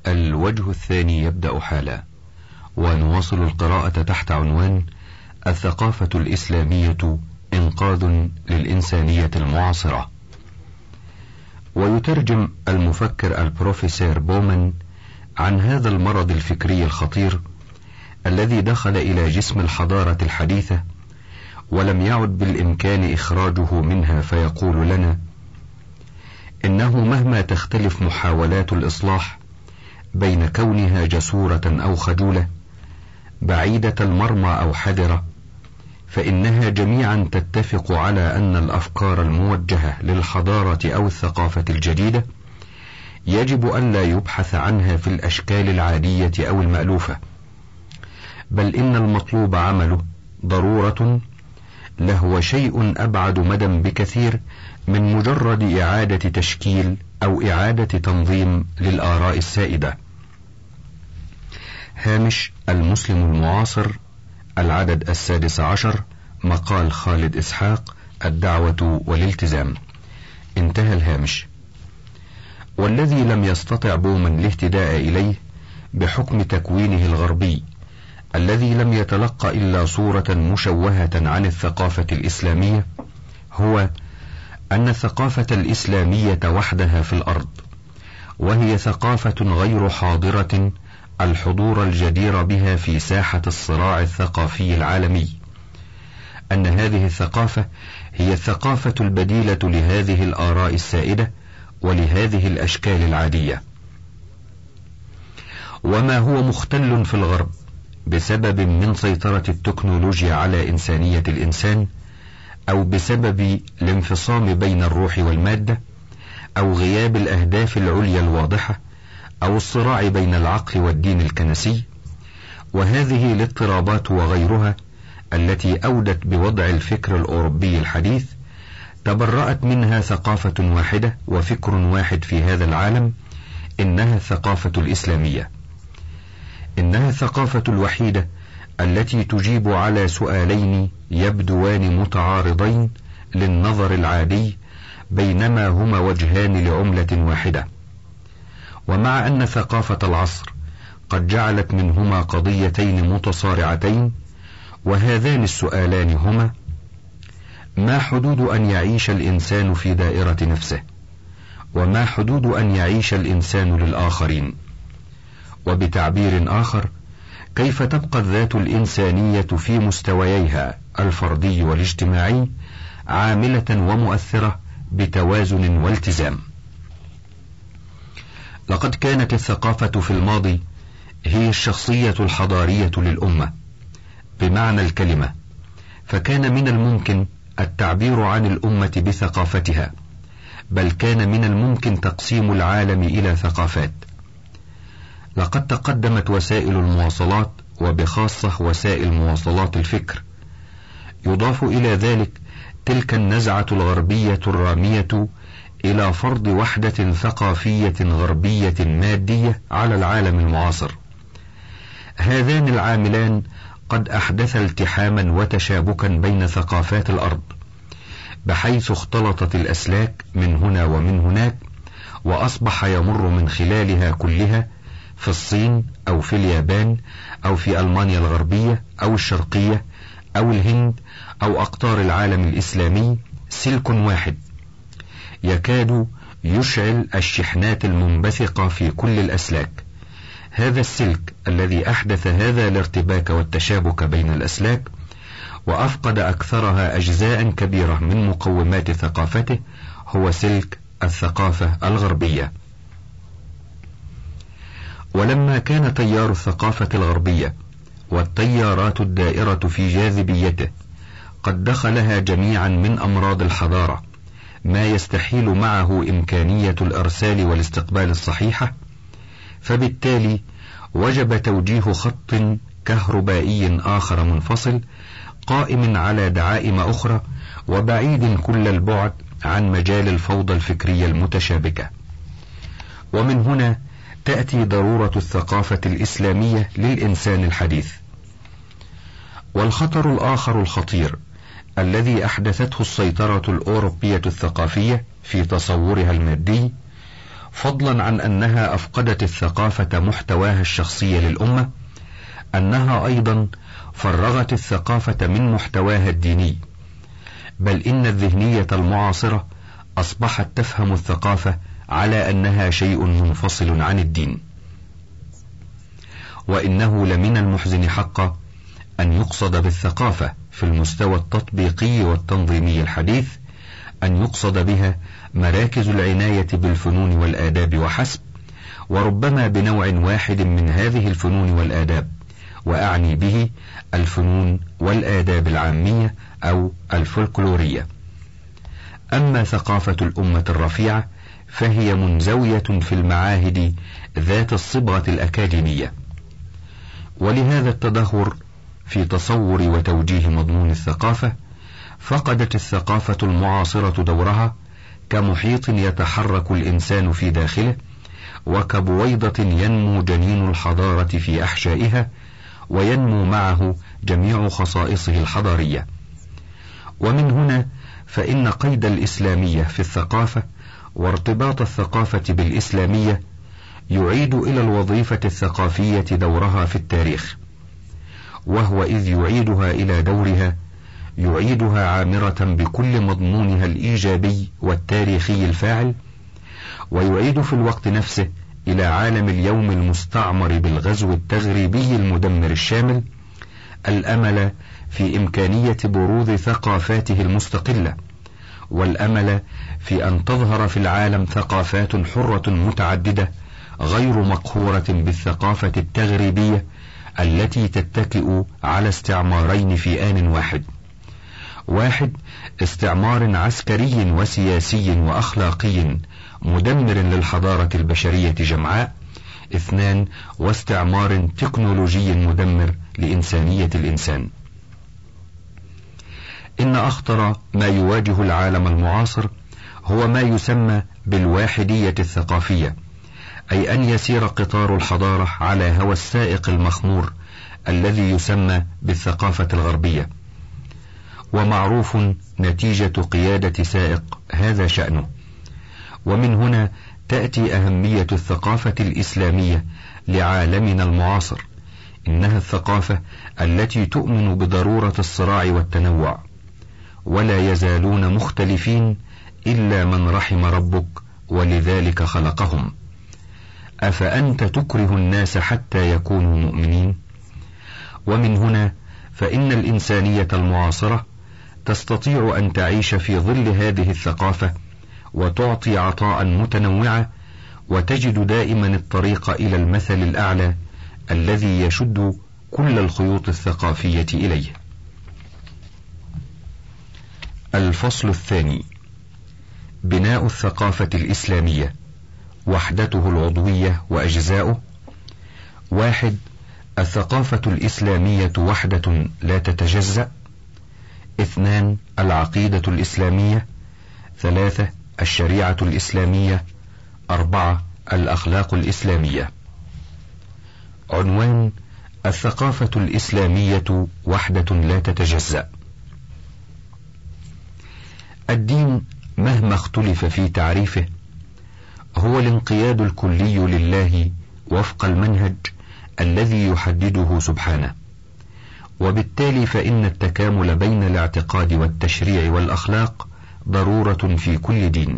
الوجه الثاني يبدأ حالا، ونواصل القراءة تحت عنوان الثقافة الإسلامية إنقاذ للإنسانية المعاصرة. ويترجم المفكر البروفيسور بومان عن هذا المرض الفكري الخطير الذي دخل إلى جسم الحضارة الحديثة ولم يعد بالإمكان إخراجه منها، فيقول لنا إنه مهما تختلف محاولات الإصلاح بين كونها جسورة أو خجولة، بعيدة المرمى أو حذرة، فإنها جميعا تتفق على أن الأفكار الموجهة للحضارة أو الثقافة الجديدة يجب ألا يبحث عنها في الأشكال العادية أو المألوفة، بل إن المطلوب عمله ضرورة لهو شيء أبعد مدى بكثير من مجرد إعادة تشكيل أو إعادة تنظيم للآراء السائدة. هامش المسلم المعاصر، العدد 16، مقال خالد إسحاق، الدعوة والالتزام. انتهى الهامش. والذي لم يستطع بومان الاهتداء إليه بحكم تكوينه الغربي الذي لم يتلقى إلا صورة مشوهة عن الثقافة الإسلامية هو أن الثقافة الإسلامية وحدها في الأرض، وهي ثقافة غير حاضرة الحضور الجدير بها في ساحة الصراع الثقافي العالمي، أن هذه الثقافة هي الثقافة البديلة لهذه الآراء السائدة ولهذه الأشكال العادية. وما هو مختل في الغرب بسبب من سيطرة التكنولوجيا على إنسانية الإنسان، أو بسبب الانفصام بين الروح والمادة، أو غياب الأهداف العليا الواضحة، أو الصراع بين العقل والدين الكنسي، وهذه الاضطرابات وغيرها التي أودت بوضع الفكر الأوروبي الحديث تبرأت منها ثقافة واحدة وفكر واحد في هذا العالم، إنها الثقافة الإسلامية. إنها الثقافة الوحيدة التي تجيب على سؤالين يبدوان متعارضين للنظر العادي، بينما هما وجهان لعملة واحدة. ومع أن ثقافة العصر قد جعلت منهما قضيتين متصارعتين، وهذان السؤالان هما: ما حدود أن يعيش الإنسان في دائرة نفسه؟ وما حدود أن يعيش الإنسان للآخرين؟ وبتعبير آخر، كيف تبقى الذات الإنسانية في مستوييها الفردي والاجتماعي عاملة ومؤثرة بتوازن والتزام؟ لقد كانت الثقافة في الماضي هي الشخصية الحضارية للأمة بمعنى الكلمة، فكان من الممكن التعبير عن الأمة بثقافتها، بل كان من الممكن تقسيم العالم إلى ثقافات. لقد تقدمت وسائل المواصلات، وبخاصة وسائل مواصلات الفكر، يضاف إلى ذلك تلك النزعة الغربية الرامية إلى فرض وحدة ثقافية غربية مادية على العالم المعاصر. هذان العاملان قد أحدث التحاما وتشابكا بين ثقافات الأرض، بحيث اختلطت الأسلاك من هنا ومن هناك، وأصبح يمر من خلالها كلها في الصين أو في اليابان أو في ألمانيا الغربية أو الشرقية أو الهند أو أقطار العالم الإسلامي سلك واحد يكاد يشعل الشحنات المنبثقة في كل الأسلاك. هذا السلك الذي أحدث هذا الارتباك والتشابك بين الأسلاك وأفقد أكثرها أجزاء كبيرة من مقومات ثقافته هو سلك الثقافة الغربية. ولما كان تيار الثقافة الغربية والتيارات الدائرة في جاذبيته قد دخلها جميعا من أمراض الحضارة ما يستحيل معه إمكانية الإرسال والاستقبال الصحيحة، فبالتالي وجب توجيه خط كهربائي آخر منفصل قائم على دعائم أخرى وبعيد كل البعد عن مجال الفوضى الفكرية المتشابكة. ومن هنا تأتي ضرورة الثقافة الإسلامية للإنسان الحديث. والخطر الآخر الخطير الذي أحدثته السيطرة الأوروبية الثقافية في تصورها المادي فضلا عن أنها أفقدت الثقافة محتواها الشخصي للأمة، أنها أيضا فرغت الثقافة من محتواها الديني، بل إن الذهنية المعاصرة أصبحت تفهم الثقافة على أنها شيء منفصل عن الدين. وإنه لمن المحزن حقا أن يقصد بالثقافة في المستوى التطبيقي والتنظيمي الحديث أن يقصد بها مراكز العناية بالفنون والآداب وحسب، وربما بنوع واحد من هذه الفنون والآداب، وأعني به الفنون والآداب العامية أو الفولكلورية. أما ثقافة الأمة الرفيعة فهي منزوية في المعاهد ذات الصبغة الأكاديمية. ولهذا التدهور في تصور وتوجيه مضمون الثقافة فقدت الثقافة المعاصرة دورها كمحيط يتحرك الإنسان في داخله، وكبويضة ينمو جنين الحضارة في أحشائها، وينمو معه جميع خصائصه الحضارية. ومن هنا فإن قيد الإسلامية في الثقافة وارتباط الثقافة بالإسلامية يعيد إلى الوظيفة الثقافية دورها في التاريخ، وهو إذ يعيدها إلى دورها يعيدها عامرة بكل مضمونها الإيجابي والتاريخي الفاعل، ويعيد في الوقت نفسه إلى عالم اليوم المستعمر بالغزو التغريبي المدمر الشامل الأمل في إمكانية بروز ثقافاته المستقلة، والأمل في أن تظهر في العالم ثقافات حرة متعددة غير مقهورة بالثقافة التغريبية التي تتكئ على استعمارين في آن واحد استعمار عسكري وسياسي وأخلاقي مدمر للحضارة البشرية جمعاء، 2 واستعمار تكنولوجي مدمر لإنسانية الإنسان. إن أخطر ما يواجه العالم المعاصر هو ما يسمى بالواحدية الثقافية، أي أن يسير قطار الحضارة على هوى السائق المخمور الذي يسمى بالثقافة الغربية، ومعروف نتيجة قيادة سائق هذا شأنه. ومن هنا تأتي أهمية الثقافة الإسلامية لعالمنا المعاصر، إنها الثقافة التي تؤمن بضرورة الصراع والتنوع، ولا يزالون مختلفين إلا من رحم ربك ولذلك خلقهم. أفأنت تكره الناس حتى يكونوا مؤمنين؟ ومن هنا فإن الإنسانية المعاصرة تستطيع أن تعيش في ظل هذه الثقافة وتعطي عطاء متنوعا، وتجد دائما الطريق إلى المثل الأعلى الذي يشد كل الخيوط الثقافية إليه. الفصل الثاني: بناء الثقافة الإسلامية، وحدته العضوية وأجزاؤه. 1. الثقافة الإسلامية وحدة لا تتجزأ. 2. العقيدة الإسلامية. 3. الشريعة الإسلامية. 4. الأخلاق الإسلامية. عنوان: الثقافة الإسلامية وحدة لا تتجزأ. الدين مهما اختلف في تعريفه هو الانقياد الكلي لله وفق المنهج الذي يحدده سبحانه، وبالتالي فإن التكامل بين الاعتقاد والتشريع والأخلاق ضرورة في كل دين.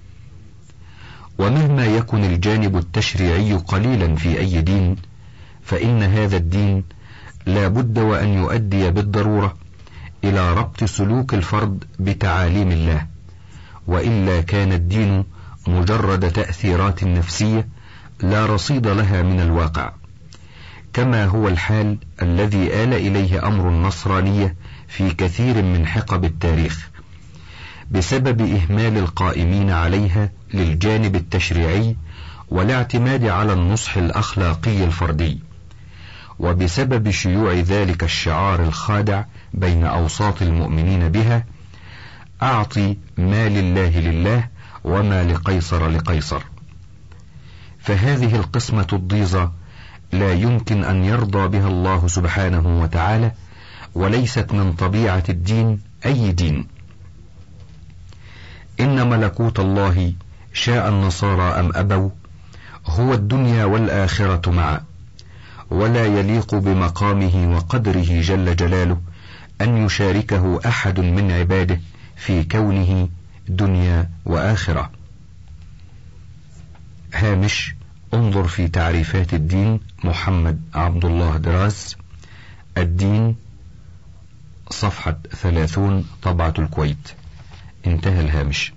ومهما يكن الجانب التشريعي قليلا في أي دين، فإن هذا الدين لا بد وأن يؤدي بالضرورة إلى ربط سلوك الفرد بتعاليم الله، وإلا كان الدين مجرد تأثيرات نفسية لا رصيد لها من الواقع، كما هو الحال الذي آل إليه أمر النصرانية في كثير من حقب التاريخ بسبب إهمال القائمين عليها للجانب التشريعي والاعتماد على النصح الأخلاقي الفردي، وبسبب شيوع ذلك الشعار الخادع بين أوساط المؤمنين بها: أعطي ما لله لله وما لقيصر لقيصر. فهذه القسمة الضيزة لا يمكن أن يرضى بها الله سبحانه وتعالى، وليست من طبيعة الدين أي دين. إن ملكوت الله شاء النصارى أم أبوا، هو الدنيا والآخرة معا، ولا يليق بمقامه وقدره جل جلاله أن يشاركه أحد من عباده في كونه دنيا وآخرة. هامش: انظر في تعريفات الدين، محمد عبد الله دراز، الدين، صفحة 30، طبعة الكويت. انتهى الهامش.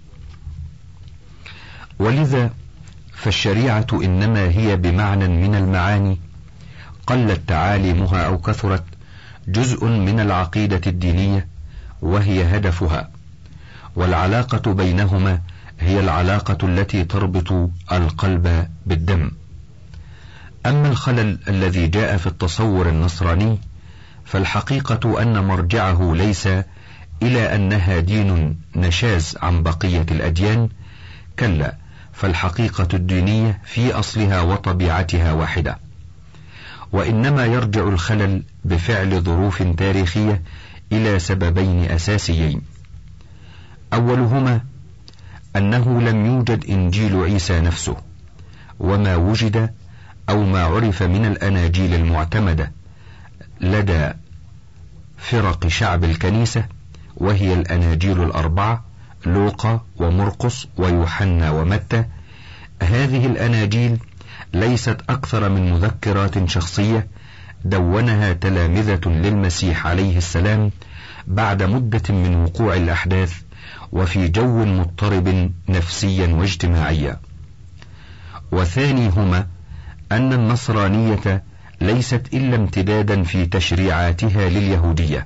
ولذا فالشريعة إنما هي بمعنى من المعاني، قلت تعاليمها أو كثرت، جزء من العقيدة الدينية، وهي هدفها، والعلاقة بينهما هي العلاقة التي تربط القلب بالدم. أما الخلل الذي جاء في التصور النصراني فالحقيقة أن مرجعه ليس إلى أنها دين نشاز عن بقية الأديان، كلا، فالحقيقة الدينية في أصلها وطبيعتها واحدة، وإنما يرجع الخلل بفعل ظروف تاريخية إلى سببين أساسيين: أولهما أنه لم يوجد إنجيل عيسى نفسه، وما وجد أو ما عرف من الأناجيل المعتمدة لدى فرق شعب الكنيسة، وهي الأناجيل الأربعة: لوقا ومرقس ويوحنا ومتى. هذه الأناجيل ليست أكثر من مذكرات شخصية دونها تلامذة للمسيح عليه السلام بعد مدة من وقوع الأحداث وفي جو مضطرب نفسيا واجتماعيا. وثانيهما أن النصرانية ليست إلا امتدادا في تشريعاتها لليهودية،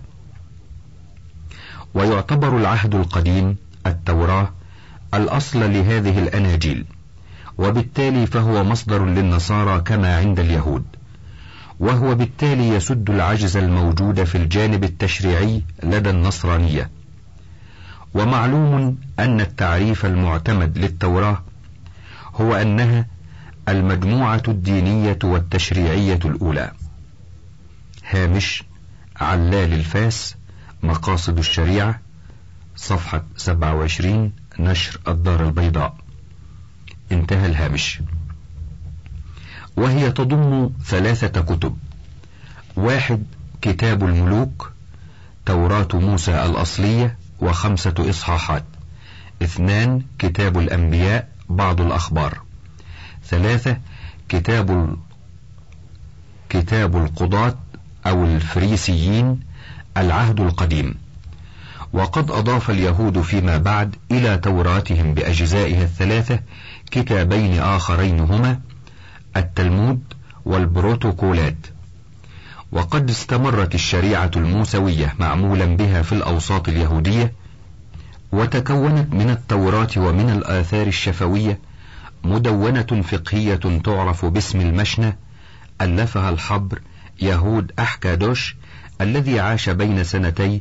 ويعتبر العهد القديم التوراة الأصل لهذه الأناجيل، وبالتالي فهو مصدر للنصارى كما عند اليهود، وهو بالتالي يسد العجز الموجود في الجانب التشريعي لدى النصرانية. ومعلوم أن التعريف المعتمد للتوراة هو أنها المجموعة الدينية والتشريعية الأولى. هامش: علال الفاس، مقاصد الشريعة، صفحة 27، نشر الدار البيضاء. انتهى الهامش. وهي تضم 3 كتب: 1 كتاب الملوك، توراة موسى الأصلية و5 إصحاحات. 2 كتاب الأنبياء، بعض الأخبار. 3 كتاب القضاة أو الفريسيين، العهد القديم. وقد أضاف اليهود فيما بعد إلى توراتهم بأجزائها 3 كتابين آخرين هما التلمود والبروتوكولات. وقد استمرت الشريعة الموسوية معمولا بها في الأوساط اليهودية، وتكونت من التوراة ومن الآثار الشفوية مدونة فقهية تعرف باسم المشنة، ألفها الحبر يهود أحكادوش الذي عاش بين سنتي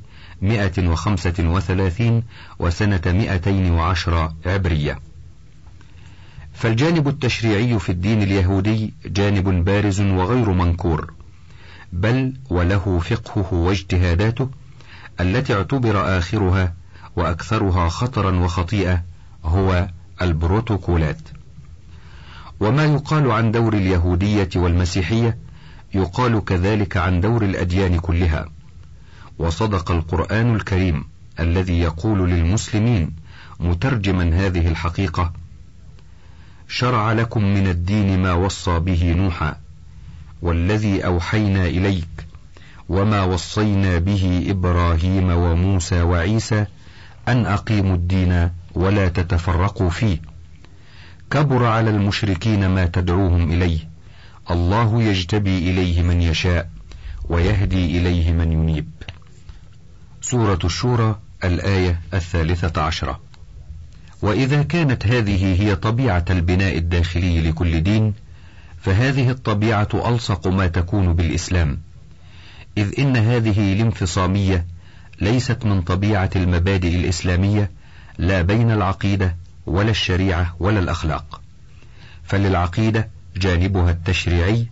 135 وسنة 210 عبرية. فالجانب التشريعي في الدين اليهودي جانب بارز وغير منكور، بل وله فقهه واجتهاداته التي اعتبر آخرها وأكثرها خطرا وخطيئة هو البروتوكولات. وما يقال عن دور اليهودية والمسيحية يقال كذلك عن دور الأديان كلها. وصدق القرآن الكريم الذي يقول للمسلمين مترجما هذه الحقيقة: شرع لكم من الدين ما وصى به نوحا والذي أوحينا إليك وما وصينا به إبراهيم وموسى وعيسى أن أقيموا الدين ولا تتفرقوا فيه، كبر على المشركين ما تدعوهم إليه، الله يجتبي إليه من يشاء ويهدي إليه من ينيب. سورة الشورى، الآية 13. وإذا كانت هذه هي طبيعة البناء الداخلي لكل دين، فهذه الطبيعة ألصق ما تكون بالإسلام، إذ إن هذه الانفصامية ليست من طبيعة المبادئ الإسلامية، لا بين العقيدة ولا الشريعة ولا الأخلاق. فللعقيدة جانبها التشريعي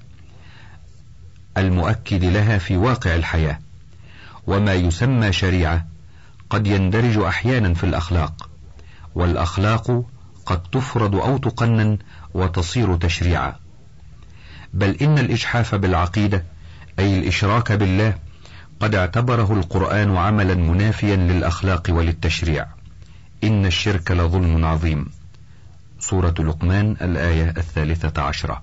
المؤكد لها في واقع الحياة، وما يسمى شريعة قد يندرج أحيانا في الأخلاق، والأخلاق قد تفرض أو تقنن وتصير تشريعا، بل إن الإجحاف بالعقيدة أي الإشراك بالله قد اعتبره القرآن عملا منافيا للأخلاق وللتشريع. إن الشرك لظلم عظيم. سورة لقمان الآية 13.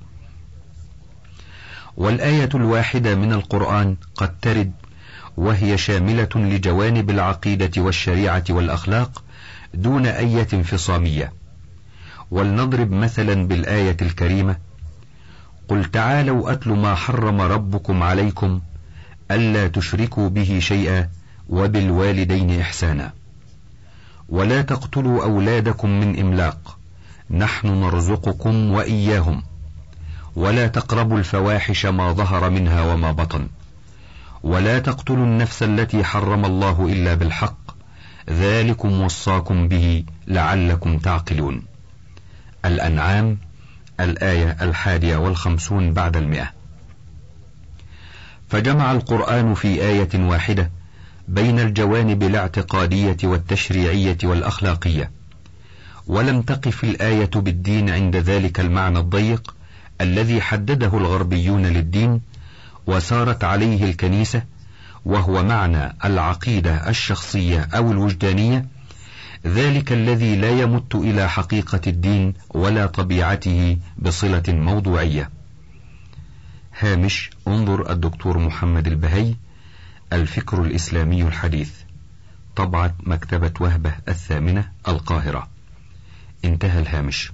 والآية الواحدة من القرآن قد ترد وهي شاملة لجوانب العقيدة والشريعة والأخلاق دون أية انفصامية. ولنضرب مثلا بالآية الكريمة: قل تعالوا أتل ما حرم ربكم عليكم ألا تشركوا به شيئا وبالوالدين إحسانا ولا تقتلوا أولادكم من إملاق نحن نرزقكم وإياهم ولا تقربوا الفواحش ما ظهر منها وما بطن ولا تقتلوا النفس التي حرم الله إلا بالحق ذلكم وصاكم به لعلكم تعقلون. الأنعام الآية 51 بعد 100. فجمع القرآن في آية واحدة بين الجوانب الاعتقادية والتشريعية والأخلاقية، ولم تقف الآية بالدين عند ذلك المعنى الضيق الذي حدده الغربيون للدين وسارت عليه الكنيسة، وهو معنى العقيدة الشخصية أو الوجدانية، ذلك الذي لا يمت إلى حقيقة الدين ولا طبيعته بصلة موضوعية. هامش: انظر الدكتور محمد البهي، الفكر الإسلامي الحديث، طبعة مكتبة وهبة 8 القاهرة. انتهى الهامش.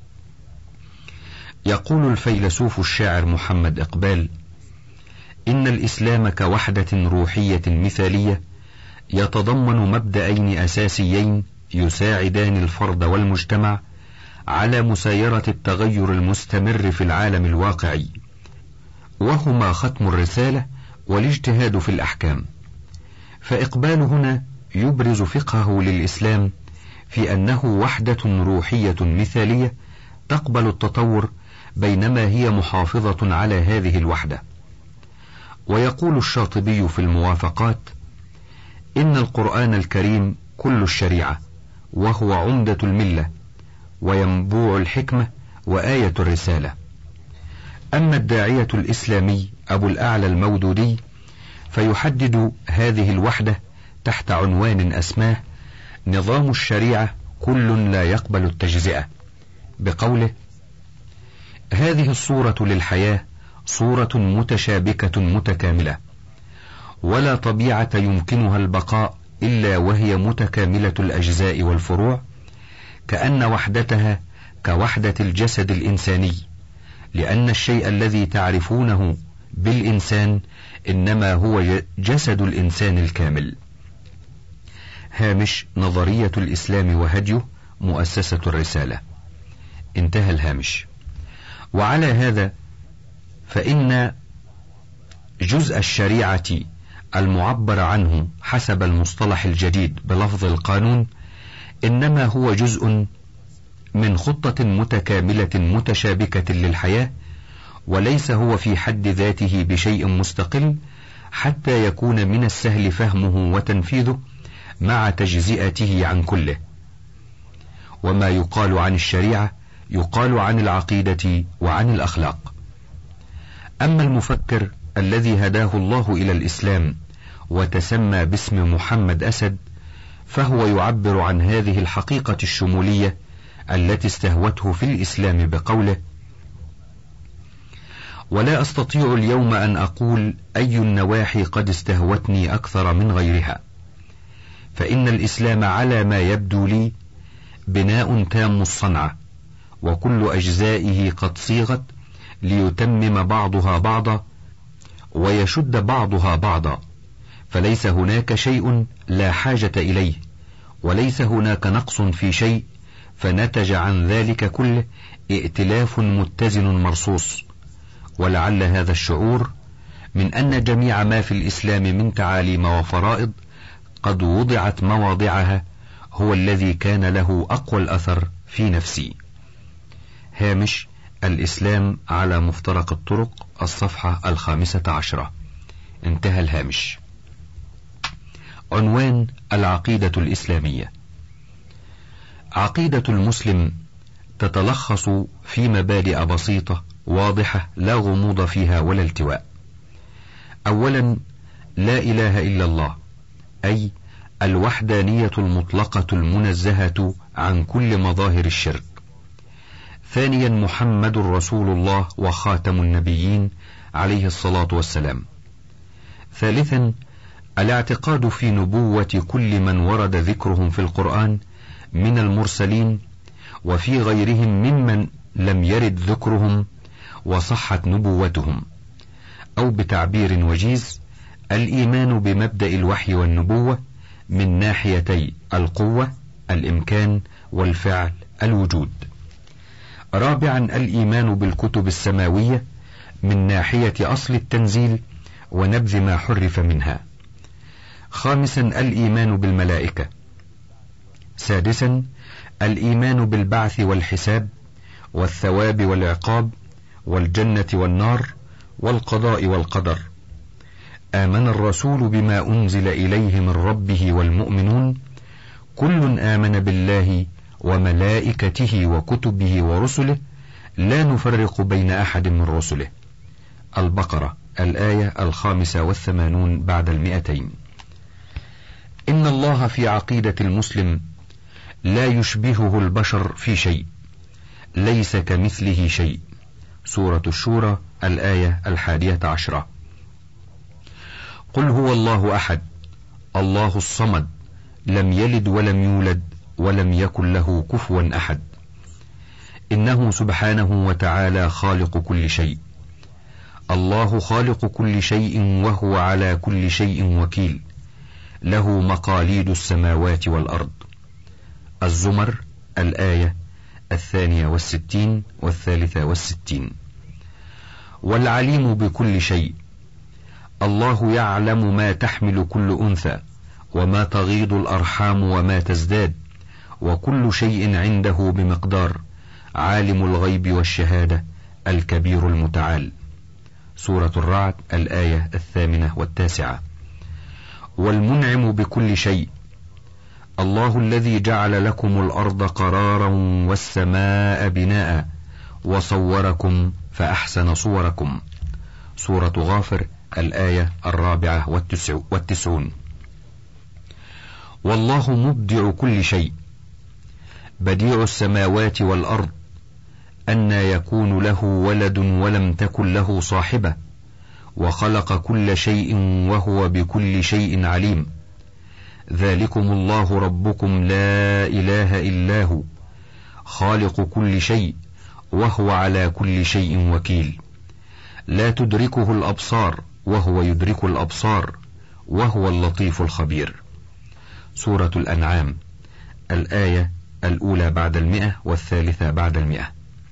يقول الفيلسوف الشاعر محمد إقبال: إن الإسلام كوحدة روحية مثالية يتضمن مبدأين أساسيين يساعدان الفرد والمجتمع على مسايرة التغير المستمر في العالم الواقعي، وهما ختم الرسالة والاجتهاد في الأحكام. فإقبال هنا يبرز فقهه للإسلام في أنه وحدة روحية مثالية تقبل التطور بينما هي محافظة على هذه الوحدة. ويقول الشاطبي في الموافقات: إن القرآن الكريم كل الشريعة وهو عمدة الملة وينبوع الحكمة وآية الرسالة. أما الداعية الإسلامي أبو الأعلى المودودي فيحدد هذه الوحدة تحت عنوان أسماه نظام الشريعة كل لا يقبل التجزئة، بقوله: هذه الصورة للحياة صورة متشابكة متكاملة، ولا طبيعة يمكنها البقاء إلا وهي متكاملة الأجزاء والفروع، كأن وحدتها كوحدة الجسد الإنساني، لأن الشيء الذي تعرفونه بالإنسان إنما هو جسد الإنسان الكامل. هامش: نظرية الإسلام وهديه، مؤسسة الرسالة. انتهى الهامش. وعلى هذا فإن جزء الشريعة المعبر عنه حسب المصطلح الجديد بلفظ القانون إنما هو جزء من خطة متكاملة متشابكة للحياة، وليس هو في حد ذاته بشيء مستقل حتى يكون من السهل فهمه وتنفيذه مع تجزئته عن كله. وما يقال عن الشريعة يقال عن العقيدة وعن الأخلاق. أما المفكر الذي هداه الله إلى الإسلام وتسمى باسم محمد أسد، فهو يعبر عن هذه الحقيقة الشمولية التي استهوته في الإسلام بقوله: ولا أستطيع اليوم أن أقول أي النواحي قد استهوتني أكثر من غيرها، فإن الإسلام على ما يبدو لي بناء تام الصنعة، وكل أجزائه قد صيغت ليتمم بعضها بعضا ويشد بعضها بعضا، فليس هناك شيء لا حاجة إليه، وليس هناك نقص في شيء، فنتج عن ذلك كله ائتلاف متزن مرصوص. ولعل هذا الشعور من أن جميع ما في الإسلام من تعاليم وفرائض قد وضعت مواضعها هو الذي كان له أقوى الأثر في نفسي. هامش: الإسلام على مفترق الطرق، الصفحة 15. انتهى الهامش. عنوان: العقيدة الإسلامية. عقيدة المسلم تتلخص في مبادئ بسيطة واضحة لا غموض فيها ولا التواء. أولا، لا إله إلا الله، أي الوحدانية المطلقة المنزهة عن كل مظاهر الشرك. ثانيا، محمد رسول الله وخاتم النبيين عليه الصلاة والسلام. ثالثا، الاعتقاد في نبوة كل من ورد ذكرهم في القرآن من المرسلين وفي غيرهم ممن لم يرد ذكرهم وصحت نبوتهم، أو بتعبير وجيز الإيمان بمبدأ الوحي والنبوة من ناحيتي القوة، الإمكان، والفعل، الوجود. رابعا، الإيمان بالكتب السماوية من ناحية أصل التنزيل ونبذ ما حرف منها. خامسا، الإيمان بالملائكة. سادسا، الإيمان بالبعث والحساب والثواب والعقاب والجنة والنار والقضاء والقدر. آمن الرسول بما أنزل إليه من ربه والمؤمنون كل آمن بالله وملائكته وكتبه ورسله لا نفرق بين أحد من رسله. البقرة، الآية 85 بعد 200. إن الله في عقيدة المسلم لا يشبهه البشر في شيء، ليس كمثله شيء. سورة الشورى، الآية 11. قل هو الله أحد الله الصمد لم يلد ولم يولد ولم يكن له كفوا أحد. إنه سبحانه وتعالى خالق كل شيء. الله خالق كل شيء وهو على كل شيء وكيل، له مقاليد السماوات والأرض. الزمر، الآية 62 و63. والعليم بكل شيء. الله يعلم ما تحمل كل أنثى وما تغيض الأرحام وما تزداد، وكل شيء عنده بمقدار. عالم الغيب والشهادة الكبير المتعال. سورة الرعد، الآية 8 و9. والمنعم بكل شيء. الله الذي جعل لكم الأرض قرارا والسماء بناء وصوركم فأحسن صوركم. سورة غافر، الآية 94. والله مبدع كل شيء، بديع السماوات والأرض، أنى يكون له ولد ولم تكن له صاحبة، وخلق كل شيء وهو بكل شيء عليم. ذلكم الله ربكم لا إله إلا هو، خالق كل شيء وهو على كل شيء وكيل. لا تدركه الأبصار وهو يدرك الأبصار وهو اللطيف الخبير. سورة الأنعام، الآية 1 بعد 100 والثالثة بعد 100.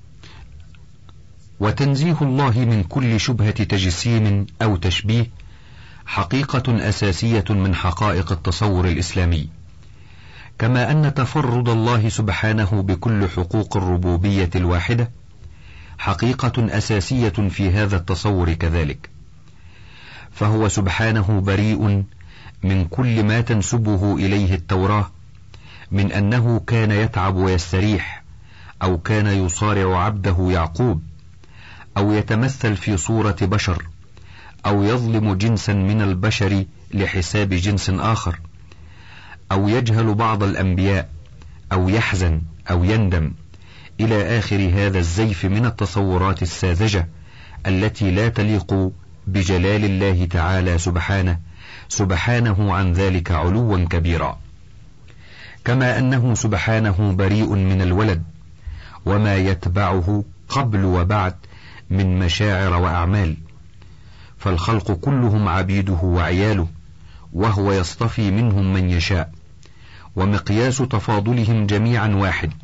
وتنزيه الله من كل شبهة تجسيم أو تشبيه حقيقة أساسية من حقائق التصور الإسلامي، كما أن تفرد الله سبحانه بكل حقوق الربوبية الواحدة حقيقة أساسية في هذا التصور كذلك. فهو سبحانه بريء من كل ما تنسبه إليه التوراة من أنه كان يتعب ويستريح، أو كان يصارع عبده يعقوب، أو يتمثل في صورة بشر، أو يظلم جنسا من البشر لحساب جنس آخر، أو يجهل بعض الأنبياء، أو يحزن أو يندم، إلى آخر هذا الزيف من التصورات الساذجة التي لا تليق بجلال الله تعالى سبحانه عن ذلك علوا كبيرا. كما أنه سبحانه بريء من الولد وما يتبعه قبل وبعد من مشاعر وأعمال، فالخلق كلهم عبيده وعياله، وهو يصطفي منهم من يشاء، ومقياس تفاضلهم جميعا واحد،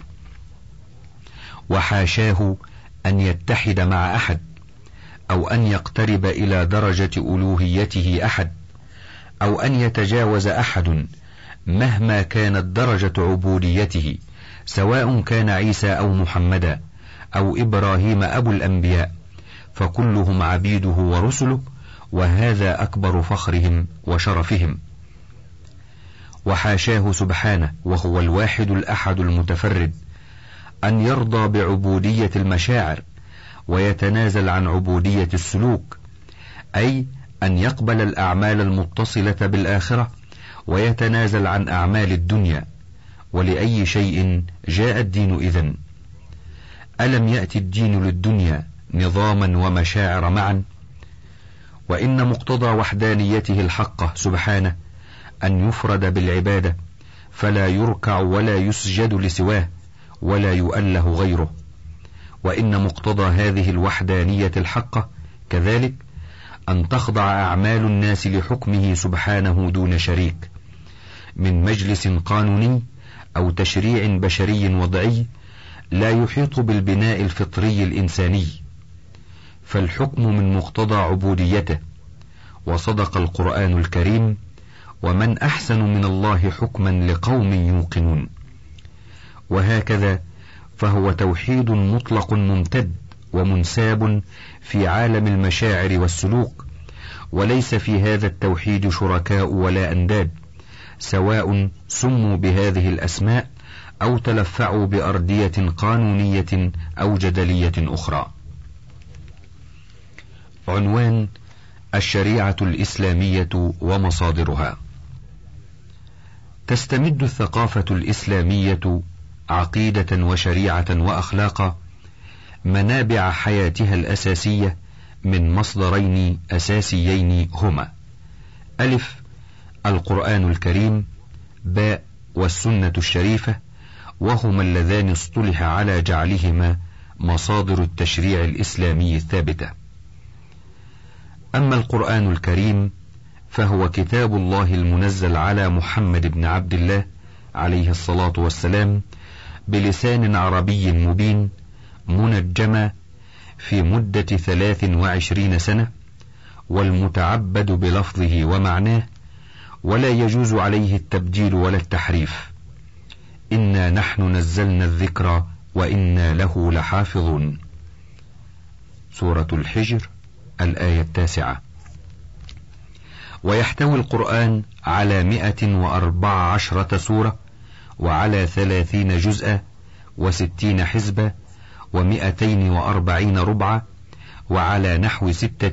وحاشاه أن يتحد مع أحد، أو أن يقترب إلى درجة ألوهيته أحد، أو أن يتجاوز أحد مهما كانت درجة عبوديته، سواء كان عيسى أو محمدا أو إبراهيم أبو الأنبياء، فكلهم عبيده ورسله، وهذا أكبر فخرهم وشرفهم. وحاشاه سبحانه وهو الواحد الأحد المتفرد أن يرضى بعبودية المشاعر ويتنازل عن عبودية السلوك، أي أن يقبل الأعمال المتصلة بالآخرة ويتنازل عن أعمال الدنيا. ولأي شيء جاء الدين إذن؟ ألم يأتي الدين للدنيا نظاما ومشاعر معا؟ وإن مقتضى وحدانيته الحقة سبحانه أن يفرد بالعبادة، فلا يركع ولا يسجد لسواه ولا يؤله غيره. وإن مقتضى هذه الوحدانية الحقة كذلك أن تخضع أعمال الناس لحكمه سبحانه دون شريك، من مجلس قانوني أو تشريع بشري وضعي لا يحيط بالبناء الفطري الإنساني، فالحكم من مقتضى عبوديته. وصدق القرآن الكريم: ومن أحسن من الله حكما لقوم يوقنون. وهكذا فهو توحيد مطلق ممتد ومنساب في عالم المشاعر والسلوك، وليس في هذا التوحيد شركاء ولا أنداد، سواء سموا بهذه الأسماء أو تلفعوا بأردية قانونية أو جدلية أخرى. عنوان: الشريعة الإسلامية ومصادرها. تستمد الثقافة الإسلامية عقيدة وشريعة وأخلاقا منابع حياتها الأساسية من مصدرين أساسيين هما: ألف القرآن الكريم، باء والسنة الشريفة، وهما اللذان اصطلح على جعلهما مصادر التشريع الإسلامي الثابتة. أما القرآن الكريم فهو كتاب الله المنزل على محمد بن عبد الله عليه الصلاة والسلام بلسان عربي مبين، منجما في مدة 23 سنة، والمتعبد بلفظه ومعناه، ولا يجوز عليه التبديل ولا التحريف. إنا نحن نزلنا الذكر وإنا له لحافظون. سورة الحجر الآية 9. ويحتوي القرآن على 114 سورة، وعلى 30 جزءا، و60 حزبا، و240 ربعا، وعلى نحو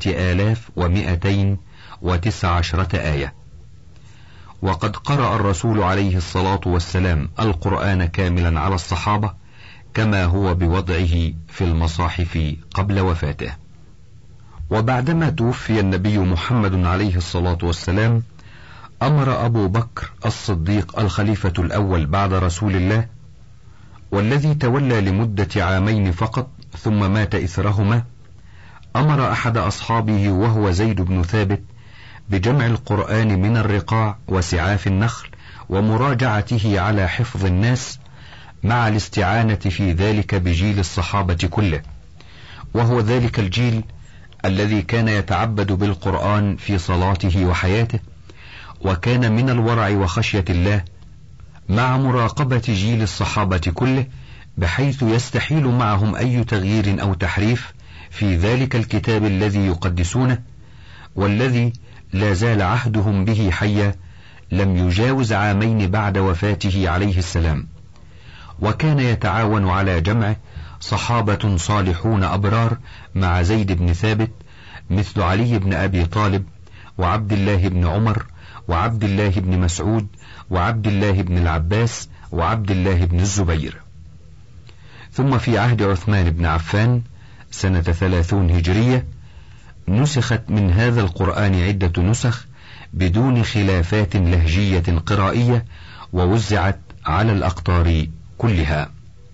6219 آية. وقد قرأ الرسول عليه الصلاة والسلام القرآن كاملا على الصحابة كما هو بوضعه في المصاحف قبل وفاته. وبعدما توفي النبي محمد عليه الصلاة والسلام، أمر أبو بكر الصديق الخليفة الأول بعد رسول الله، والذي تولى لمدة عامين فقط ثم مات إثرهما، أمر أحد أصحابه وهو زيد بن ثابت بجمع القرآن من الرقاع وسعاف النخل ومراجعته على حفظ الناس، مع الاستعانة في ذلك بجيل الصحابة كله، وهو ذلك الجيل الذي كان يتعبد بالقرآن في صلاته وحياته، وكان من الورع وخشية الله، مع مراقبة جيل الصحابة كله، بحيث يستحيل معهم أي تغيير أو تحريف في ذلك الكتاب الذي يقدسونه، والذي لا زال عهدهم به حيا، لم يجاوز عامين بعد وفاته عليه السلام. وكان يتعاون على جمعه صحابة صالحون أبرار مع زيد بن ثابت، مثل علي بن أبي طالب، وعبد الله بن عمر، وعبد الله بن مسعود، وعبد الله بن العباس، وعبد الله بن الزبير. ثم في عهد عثمان بن عفان سنة 30 هجرية نسخت من هذا القرآن عدة نسخ بدون خلافات لهجية قرائية، ووزعت على الأقطار كلها.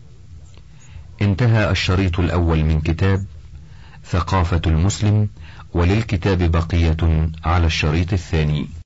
انتهى الشريط الأول من كتاب ثقافة المسلم، وللكتاب بقية على الشريط الثاني.